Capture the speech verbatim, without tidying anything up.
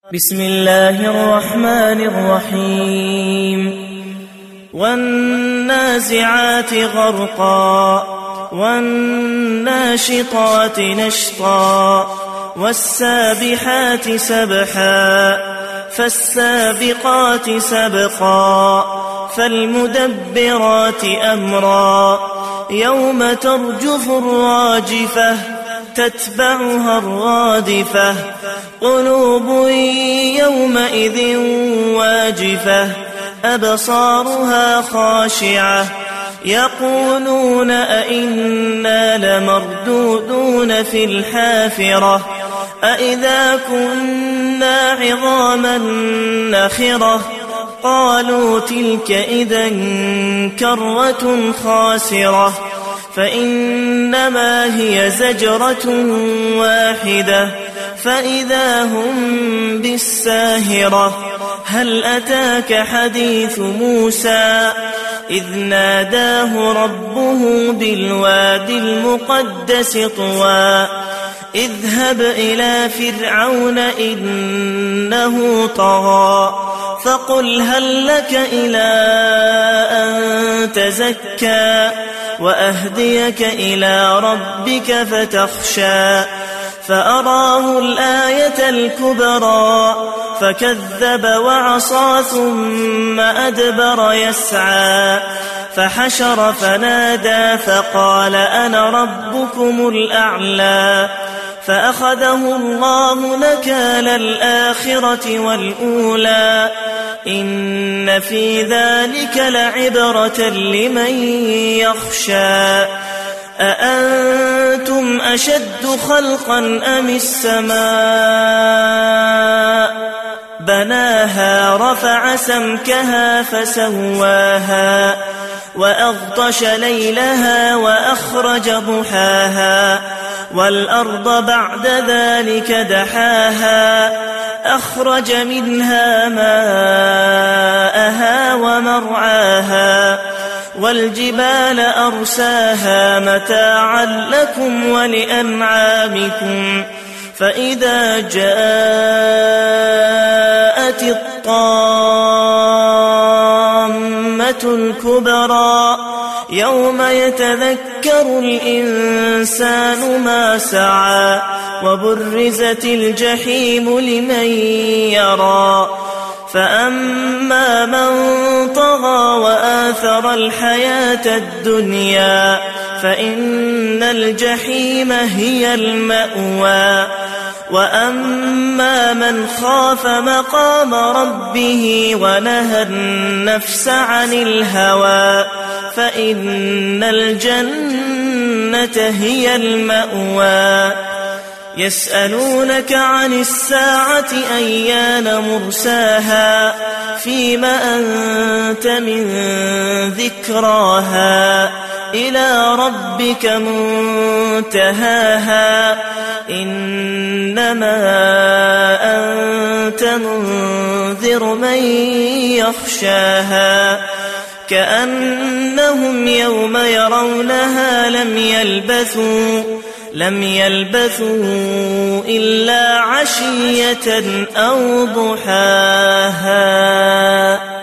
بسم الله الرحمن الرحيم والنازعات غرقا والناشطات نشطا والسابحات سبحا فالسابقات سبقا فالمدبرات أمرا يوم ترجف الراجفة تتبعها الرادفة قلوب يومئذ واجفة أبصارها خاشعة يقولون أئنا لمردودون في الحافرة أئذا كنا عظاما نخرة قالوا تلك إذا كرة خاسرة فإنما هي زجرة واحدة فإذا هم بالساهرة هل أتاك حديث موسى إذ ناداه ربه بالواد المقدس طوى اذهب إلى فرعون إنه طغى فقل هل لك إلى أن تزكى وأهديك إلى ربك فتخشى فأراه الآية الكبرى فكذب وعصى ثم أدبر يسعى فحشر فنادى فقال أنا ربكم الأعلى فأخذه الله نكال الآخرة والأولى إن في ذلك لعبرة لمن يخشى أأنتم أشد خلقا أم السماء بناها رفع سمكها فسواها وأغطش ليلها وأخرج ضحاها والأرض بعد ذلك دحاها أخرج منها ماءها ومرعاها والجبال أرساها متاعا لكم ولأنعامكم فإذا جاءت الطامة الكبرى يوم يتذكر الإنسان ما سعى وبرزت الجحيم لمن يرى فأما من طغى وآثر الحياة الدنيا فإن الجحيم هي المأوى وأما من خاف مقام ربه ونهى النفس عن الهوى فإن الجنة هي المأوى يسألونك عن الساعة أيان مرساها فيم أنت من ذكراها إلى ربك منتهاها إنما أنت منذر من يخشاها كأنهم يوم يرونها لم يلبثوا لم يلبثوا إلا عشية أو ضحاها.